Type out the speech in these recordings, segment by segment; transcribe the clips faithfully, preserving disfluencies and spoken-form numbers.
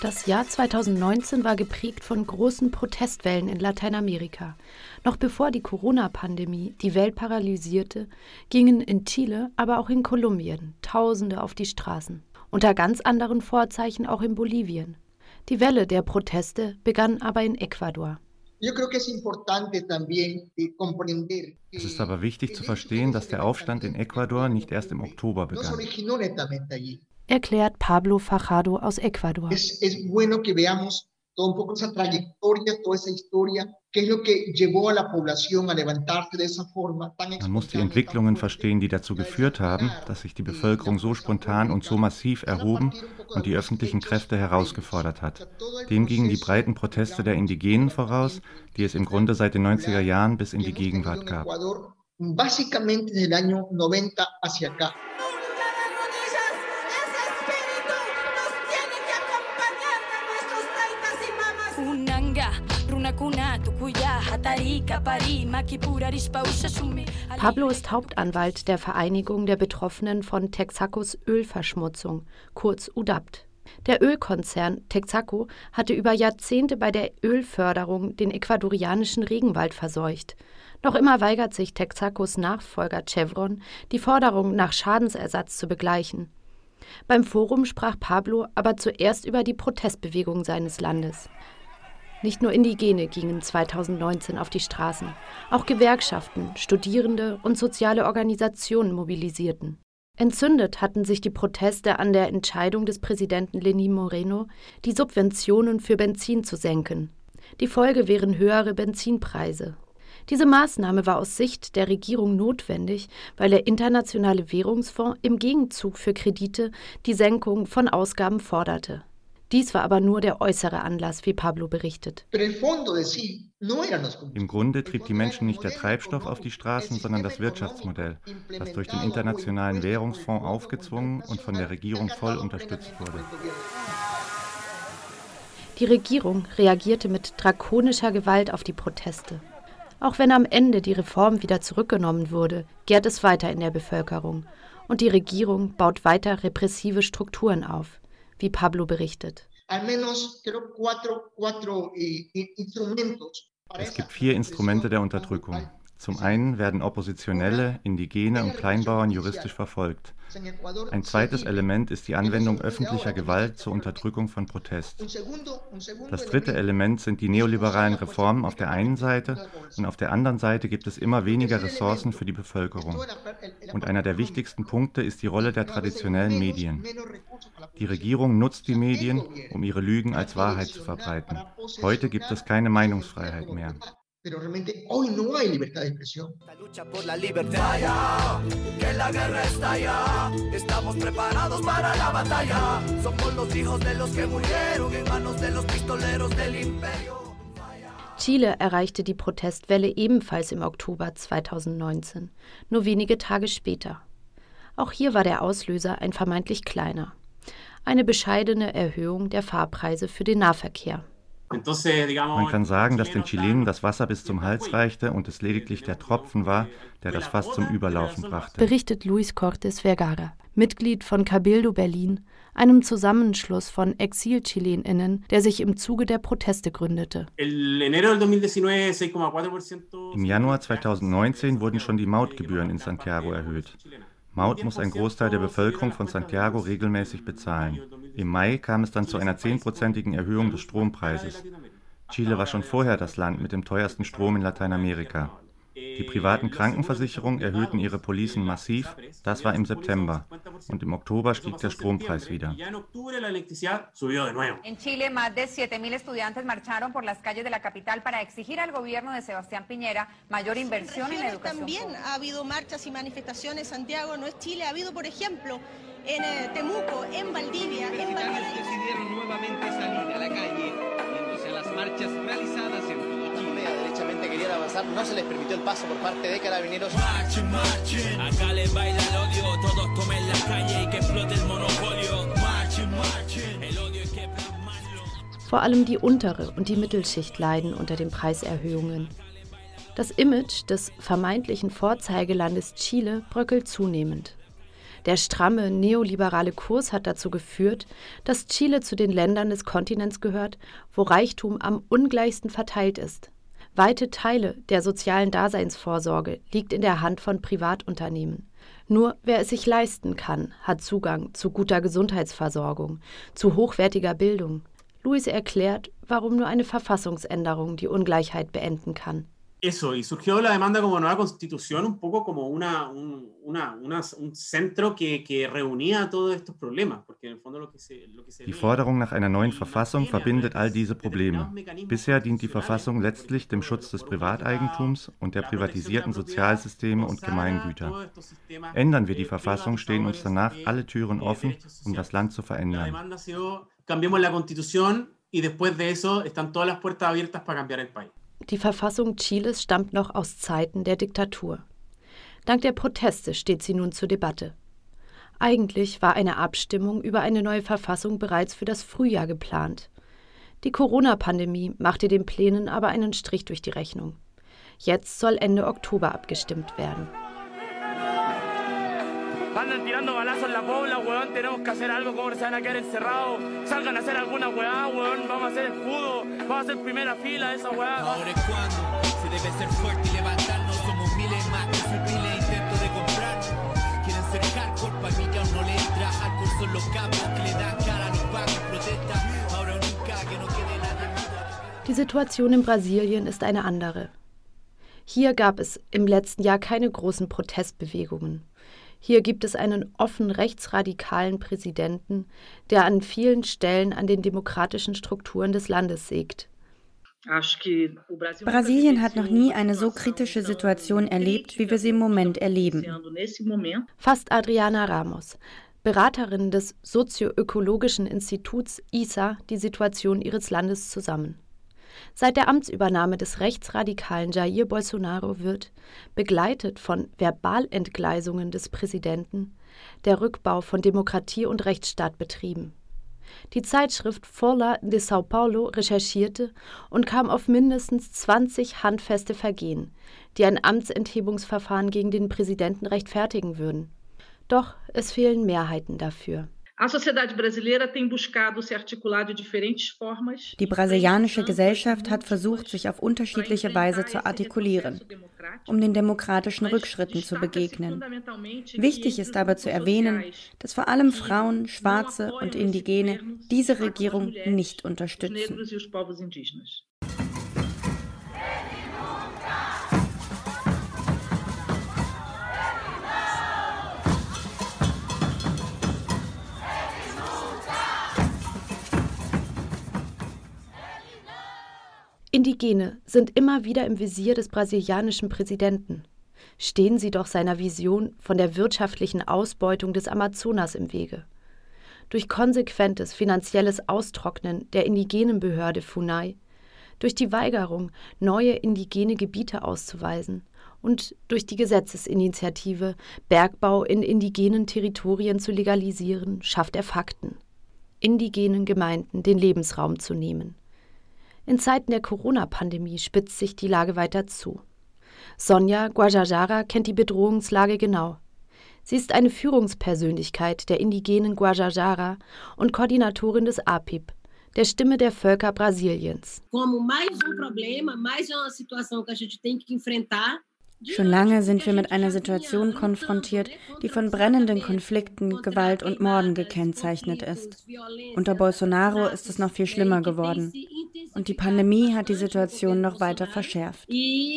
Das Jahr zweitausendneunzehn war geprägt von großen Protestwellen in Lateinamerika. Noch bevor die Corona-Pandemie die Welt paralysierte, gingen in Chile, aber auch in Kolumbien Tausende auf die Straßen. Unter ganz anderen Vorzeichen auch in Bolivien. Die Welle der Proteste begann aber in Ecuador. Es ist aber wichtig zu verstehen, dass der Aufstand in Ecuador nicht erst im Oktober begann. Erklärt Pablo Fajardo aus Ecuador. Man muss die Entwicklungen verstehen, die dazu geführt haben, dass sich die Bevölkerung so spontan und so massiv erhoben und die öffentlichen Kräfte herausgefordert hat. Dem gingen die breiten Proteste der Indigenen voraus, die es im Grunde seit den neunziger Jahren bis in die Gegenwart gab. Pablo ist Hauptanwalt der Vereinigung der Betroffenen von Texacos Ölverschmutzung, kurz U D A P T. Der Ölkonzern Texaco hatte über Jahrzehnte bei der Ölförderung den ecuadorianischen Regenwald verseucht. Noch immer weigert sich Texacos Nachfolger Chevron, die Forderung nach Schadensersatz zu begleichen. Beim Forum sprach Pablo aber zuerst über die Protestbewegung seines Landes. Nicht nur Indigene gingen zweitausendneunzehn auf die Straßen, auch Gewerkschaften, Studierende und soziale Organisationen mobilisierten. Entzündet hatten sich die Proteste an der Entscheidung des Präsidenten Lenín Moreno, die Subventionen für Benzin zu senken. Die Folge wären höhere Benzinpreise. Diese Maßnahme war aus Sicht der Regierung notwendig, weil der Internationale Währungsfonds im Gegenzug für Kredite die Senkung von Ausgaben forderte. Dies war aber nur der äußere Anlass, wie Pablo berichtet. Im Grunde trieb die Menschen nicht der Treibstoff auf die Straßen, sondern das Wirtschaftsmodell, das durch den Internationalen Währungsfonds aufgezwungen und von der Regierung voll unterstützt wurde. Die Regierung reagierte mit drakonischer Gewalt auf die Proteste. Auch wenn am Ende die Reform wieder zurückgenommen wurde, gärt es weiter in der Bevölkerung. Und die Regierung baut weiter repressive Strukturen auf, wie Pablo berichtet. Es gibt vier Instrumente der Unterdrückung. Zum einen werden Oppositionelle, Indigene und Kleinbauern juristisch verfolgt. Ein zweites Element ist die Anwendung öffentlicher Gewalt zur Unterdrückung von Protest. Das dritte Element sind die neoliberalen Reformen auf der einen Seite und auf der anderen Seite gibt es immer weniger Ressourcen für die Bevölkerung. Und einer der wichtigsten Punkte ist die Rolle der traditionellen Medien. Die Regierung nutzt die Medien, um ihre Lügen als Wahrheit zu verbreiten. Heute gibt es keine Meinungsfreiheit mehr. Pero realmente hoy no hay libertad de expresión. La lucha por la libertad, que la guerra está ya. Estamos preparados para la batalla. Somos los hijos de los que murieron en manos de los pistoleros del imperio. Chile erreichte die Protestwelle ebenfalls im Oktober zweitausendneunzehn, nur wenige Tage später. Auch hier war der Auslöser ein vermeintlich kleiner. Eine bescheidene Erhöhung der Fahrpreise für den Nahverkehr. Man kann sagen, dass den Chilenen das Wasser bis zum Hals reichte und es lediglich der Tropfen war, der das Fass zum Überlaufen brachte. Berichtet Luis Cortés Vergara, Mitglied von Cabildo Berlin, einem Zusammenschluss von Exil-ChilenInnen, der sich im Zuge der Proteste gründete. Im Januar zweitausendneunzehn wurden schon die Mautgebühren in Santiago erhöht. Maut muss ein Großteil der Bevölkerung von Santiago regelmäßig bezahlen. Im Mai kam es dann zu einer zehnprozentigen Erhöhung des Strompreises. Chile war schon vorher das Land mit dem teuersten Strom in Lateinamerika. Die privaten Krankenversicherungen erhöhten ihre Policen massiv, das war im September. Und im Oktober stieg der Strompreis wieder. En Chile, más de siete mil estudiantes marcharon por las calles de la capital para exigir al gobierno de Sebastián Piñera mayor inversión en educación. También ha habido marchas y manifestaciones. Santiago no es Chile, ha habido, por ejemplo, en eh, Temuco, en Valdivia. En Valdivia. Decidieron nuevamente salir a la calle, viéndose a las marchas realizadas en todo Chile. Derechamente querían avanzar, no se les permitió el paso por parte de carabineros. Marchen, marchen, acá les baila el odio, todos tomen la calle y que explote el monopolio. Marchen, marchen, el odio hay que plasmarlo. Vor allem die untere und die Mittelschicht leiden unter den Preiserhöhungen. Das Image des vermeintlichen Vorzeigelandes Chile bröckelt zunehmend. Der stramme neoliberale Kurs hat dazu geführt, dass Chile zu den Ländern des Kontinents gehört, wo Reichtum am ungleichsten verteilt ist. Weite Teile der sozialen Daseinsvorsorge liegt in der Hand von Privatunternehmen. Nur wer es sich leisten kann, hat Zugang zu guter Gesundheitsversorgung, zu hochwertiger Bildung. Luis erklärt, warum nur eine Verfassungsänderung die Ungleichheit beenden kann. Eso, y surgió la demanda como nueva constitución un poco como una, un, una, una, un centro que, que reunía todos estos problemas. Porque en el fondo lo que se, lo que se Die Forderung nach einer neuen Verfassung verbindet all diese Probleme. Bisher dient die Verfassung letztlich dem Schutz des Privateigentums und der privatisierten Sozialsysteme und Gemeingüter. Ändern wir die Verfassung, stehen uns danach alle Türen offen, um das Land zu verändern. Cambiemos la constitución y después de eso están todas las puertas abiertas para cambiar el país. Die Verfassung Chiles stammt noch aus Zeiten der Diktatur. Dank der Proteste steht sie nun zur Debatte. Eigentlich war eine Abstimmung über eine neue Verfassung bereits für das Frühjahr geplant. Die Corona-Pandemie machte den Plänen aber einen Strich durch die Rechnung. Jetzt soll Ende Oktober abgestimmt werden. Andan tirando balazos en la Pobla, weón, tenemos que hacer algo, como se van a quedar encerrados, salgan a hacer alguna weá, weón, vamos a hacer escudo, vamos a hacer primera fila, esa weá. Ahora es cuando se debe ser fuerte y levantarnos, somos miles más que sus miles intentos de comprar. Quieren ser hardcore, para mí que aún no le entra, hardcore son los capos que le dan cara a los pagos y protesta, ahora nunca que no quede nadie. Die Situation in Brasilien ist eine andere. Hier gab es im letzten Jahr keine großen Protestbewegungen. Hier gibt es einen offen rechtsradikalen Präsidenten, der an vielen Stellen an den demokratischen Strukturen des Landes sägt. Brasilien hat noch nie eine so kritische Situation erlebt, wie wir sie im Moment erleben. Fasst Adriana Ramos, Beraterin des sozioökologischen Instituts I S A, die Situation ihres Landes zusammen. Seit der Amtsübernahme des rechtsradikalen Jair Bolsonaro wird, begleitet von Verbalentgleisungen des Präsidenten, der Rückbau von Demokratie und Rechtsstaat betrieben. Die Zeitschrift Folha de São Paulo recherchierte und kam auf mindestens zwanzig handfeste Vergehen, die ein Amtsenthebungsverfahren gegen den Präsidenten rechtfertigen würden. Doch es fehlen Mehrheiten dafür. Die brasilianische Gesellschaft hat versucht, sich auf unterschiedliche Weise zu artikulieren, um den demokratischen Rückschritten zu begegnen. Wichtig ist aber zu erwähnen, dass vor allem Frauen, Schwarze und Indigene diese Regierung nicht unterstützen. Indigene sind immer wieder im Visier des brasilianischen Präsidenten. Stehen sie doch seiner Vision von der wirtschaftlichen Ausbeutung des Amazonas im Wege. Durch konsequentes finanzielles Austrocknen der indigenen Behörde FUNAI, durch die Weigerung, neue indigene Gebiete auszuweisen und durch die Gesetzesinitiative, Bergbau in indigenen Territorien zu legalisieren, schafft er Fakten. Indigenen Gemeinden den Lebensraum zu nehmen. In Zeiten der Corona-Pandemie spitzt sich die Lage weiter zu. Sonja Guajajara kennt die Bedrohungslage genau. Sie ist eine Führungspersönlichkeit der indigenen Guajajara und Koordinatorin des A P I B, der Stimme der Völker Brasiliens. Schon lange sind wir mit einer Situation konfrontiert, die von brennenden Konflikten, Gewalt und Morden gekennzeichnet ist. Unter Bolsonaro ist es noch viel schlimmer geworden. Und die Pandemie hat die Situation noch weiter verschärft.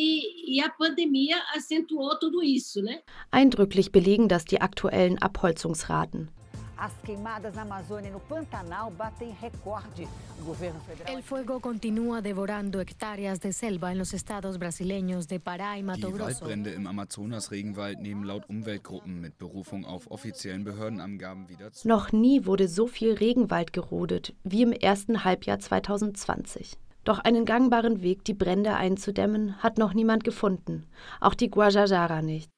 Eindrücklich belegen das die aktuellen Abholzungsraten. As queimadas na Amazônia e no Pantanal batem recorde. O governo federal... El fuego continúa devorando hectáreas de selva en los estados brasileños de Pará y Mato Grosso. Die Waldbrände im Amazonas-Regenwald nehmen laut Umweltgruppen mit Berufung auf offiziellen Behördenangaben wieder zu. Noch nie wurde so viel Regenwald gerodet wie im ersten Halbjahr zweitausendzwanzig. Doch einen gangbaren Weg, die Brände einzudämmen, hat noch niemand gefunden. Auch die Guajajara nicht.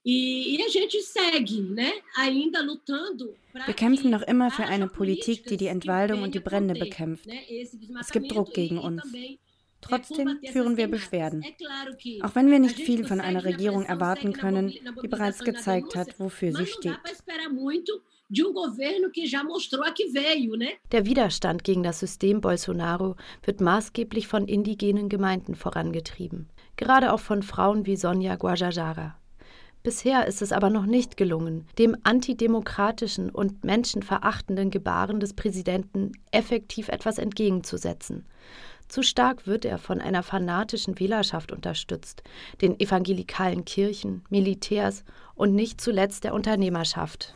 Wir kämpfen noch immer für eine Politik, die die Entwaldung und die Brände bekämpft. Es gibt Druck gegen uns. Trotzdem führen wir Beschwerden. Auch wenn wir nicht viel von einer Regierung erwarten können, die bereits gezeigt hat, wofür sie steht. Der Widerstand gegen das System Bolsonaro wird maßgeblich von indigenen Gemeinden vorangetrieben, gerade auch von Frauen wie Sonia Guajajara. Bisher ist es aber noch nicht gelungen, dem antidemokratischen und menschenverachtenden Gebaren des Präsidenten effektiv etwas entgegenzusetzen. Zu stark wird er von einer fanatischen Wählerschaft unterstützt, den evangelikalen Kirchen, Militärs und nicht zuletzt der Unternehmerschaft.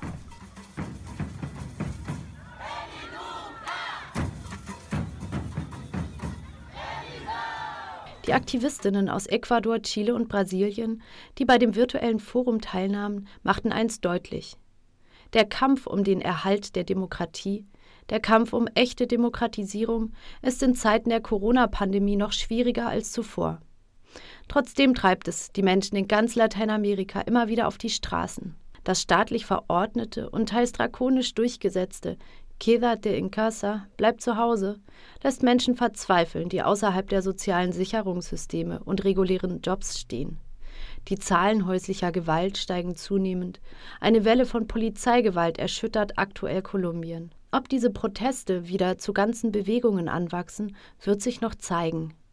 Die Aktivistinnen aus Ecuador, Chile und Brasilien, die bei dem virtuellen Forum teilnahmen, machten eins deutlich: Der Kampf um den Erhalt der Demokratie, der Kampf um echte Demokratisierung ist in Zeiten der Corona-Pandemie noch schwieriger als zuvor. Trotzdem treibt es die Menschen in ganz Lateinamerika immer wieder auf die Straßen. Das staatlich verordnete und teils drakonisch durchgesetzte Quédate en casa, bleib zu Hause, lässt Menschen verzweifeln, die außerhalb der sozialen Sicherungssysteme und regulären Jobs stehen. Die Zahlen häuslicher Gewalt steigen zunehmend. Eine Welle von Polizeigewalt erschüttert aktuell Kolumbien. Ob diese Proteste wieder zu ganzen Bewegungen anwachsen, wird sich noch zeigen.